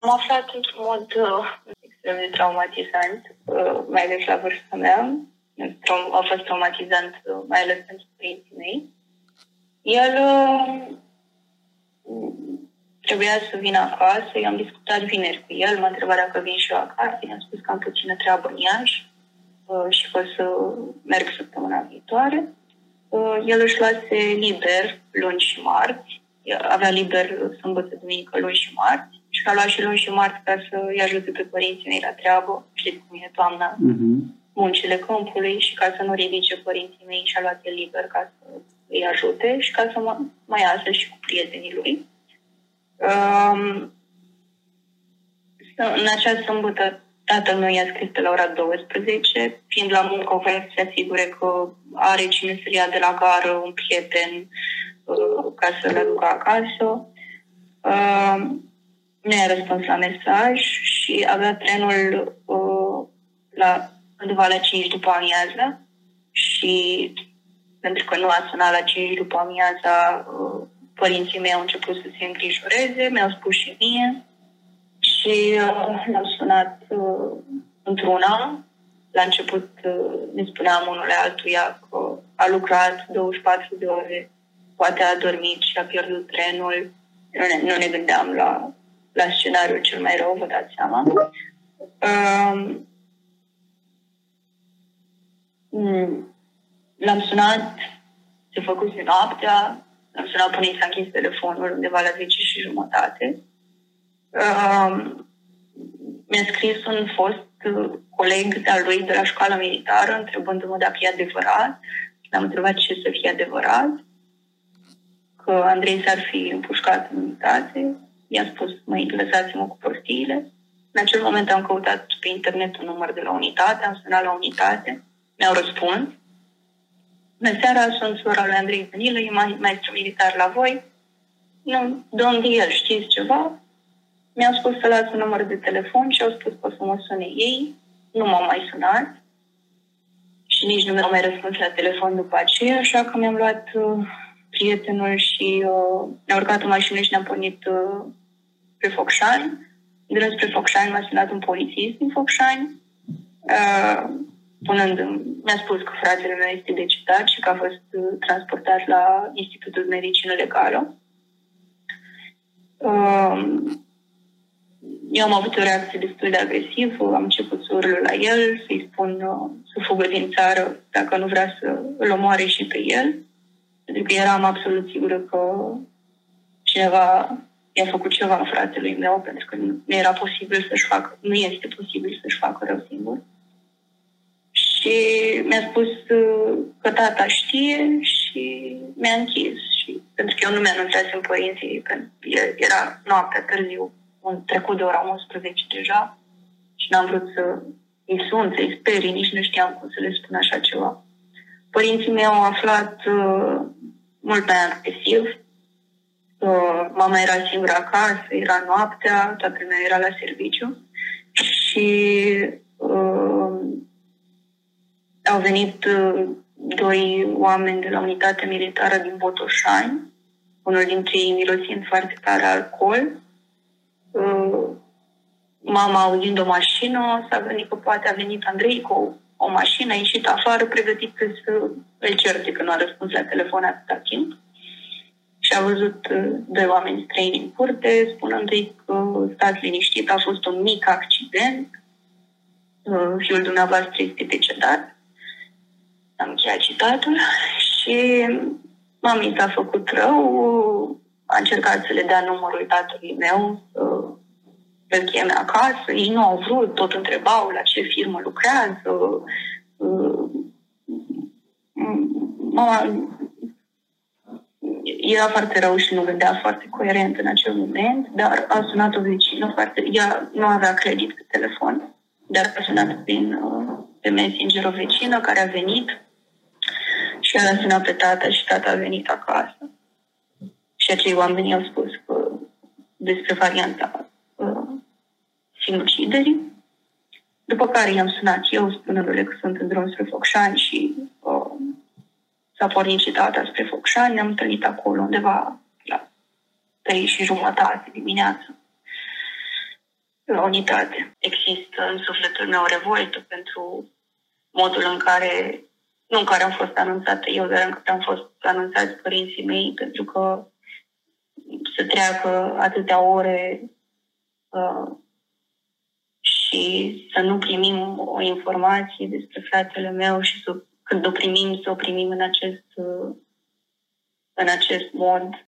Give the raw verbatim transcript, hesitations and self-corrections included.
am aflat într-un mod uh, extrem de traumatizant, uh, mai ales la vârsta mea. A fost traumatizant, uh, mai ales pentru părinții mei. El uh, trebuia să vină acasă, eu am discutat vineri cu el, m-a întrebat dacă vin și eu acasă, i-am spus că am puțină treabă în Iași uh, și că o să merg săptămâna viitoare. Uh, el își luase liber luni și marți, avea liber sâmbătă, duminică, luni și marți și a luat și luni și marți ca să-i ajute pe părinții mei la treabă. Știți cum e toamna, uh-huh. muncile câmpului, și ca să nu ridice părinții mei și a luat el liber ca să îi ajute și ca să mă, mai iasă și cu prietenii lui. Um, în acea sâmbătă tatăl meu i-a scris pe la ora douăsprezece, fiind la muncă, o să se asigure că are cine să-l ia de la gară, un prieten, uh, ca să-l aducă acasă. Uh, nu i-a răspuns la mesaj și avea trenul uh, la, undeva la cinci după amiază și pentru că nu a sunat la cinci după amiaza, uh, părinții mei au început să se îngrijoreze, mi-au spus și mie și uh, l-am sunat uh, într-una. La început uh, ne spuneam unul altuia că a lucrat douăzeci și patru de ore, poate a dormit și a pierdut trenul. Nu ne, nu ne gândeam la, la scenariul cel mai rău, vă dați seama. Uh, l-am sunat, se făcuse noaptea, l-am sunat până i s-a închis telefonul undeva la zece și jumătate. Uh, mi-a scris un fost uh, coleg de-al lui de la școala militară, întrebându-mă dacă e adevărat. L-am întrebat ce să fie adevărat, că Andrei s-ar fi împușcat în unitate. I-am spus, măi, lăsați-mă cu prostiile. În acel moment am căutat pe internet un număr de la unitate, am sunat la unitate, mi-au răspuns. Bună seara, sunt sora lui Andrei Danilă, e maestru militar la voi. Nu, de unde el, știți ceva? Mi-au spus să las un număr de telefon și au spus că o să mă sune ei. Nu m-au mai sunat și nici nu mi-au mai răspuns la telefon după aceea, așa că mi-am luat uh, prietenul și uh, ne-am urcat în mașină și ne-am pornit uh, pe Focșani. Drând spre Focșani m-a sunat un polițist din Focșani, uh, punând, mi-a spus că fratele meu este decedat și că a fost uh, transportat la Institutul de Medicină Legală. Uh, Eu am avut o reacție destul de agresivă, am început să urlu la el, să-i spun uh, să fugă din țară dacă nu vrea să îl omoare și pe el, pentru că eram absolut sigură că cineva i-a făcut ceva fratelui meu, pentru că nu era posibil să-și facă, nu este posibil să-și facă rău singur. Și mi-a spus uh, că tata știe și mi-a închis. Și, pentru că eu nu mi-anunțasem părinții, pentru că era noaptea târziu, un trecut de ora unsprezece deja și n-am vrut să îi sun, să-i sperii, nici nu știam cum să le spun așa ceva. Părinții mei au aflat uh, mult mai agresiv. Uh, mama era singură acasă, era noaptea, toată lumea era la serviciu și uh, au venit uh, doi oameni de la unitatea militară din Botoșani, unul dintre ei mirosind foarte tare alcool. Uh, mama, auzind o mașină, s-a gândit că poate a venit Andrei cu o, o mașină, a ieșit afară, pregătit să îl certe, că nu a răspuns la telefon atâta timp. Și a văzut uh, doi oameni străini în curte, spunându-i că stați liniștit, a fost un mic accident, uh, fiul dumneavoastră este decedat. Am încheiat citatul și mami s-a făcut rău, a încercat să le dea numărul tatălui meu, să îl cheme acasă. Ei nu au vrut, tot întrebau la ce firmă lucrează. Mama era foarte rău și nu gândea foarte coerent în acel moment, dar a sunat o vecină foarte... Ea nu avea credit pe telefon, dar a sunat prin, pe Messenger o vecină care a venit și ea l-a sunat pe tata și tata a venit acasă. Și acei oameni au spus că despre varianta uh, sinuciderii. După care i-am sunat eu, spunându-le că sunt în drum spre Focșani și uh, s-a pornit și tata spre Focșani. Ne-am întâlnit acolo undeva la trei și jumătate dimineața. la unitate. Există în sufletul meu o revoltă pentru modul în care, nu în care am fost anunțată eu, dar în care am fost anunțați părinții mei, pentru că să treacă atâtea ore uh, și să nu primim o informație despre fratele meu și să, când o primim, să o primim în acest, uh, în acest mod.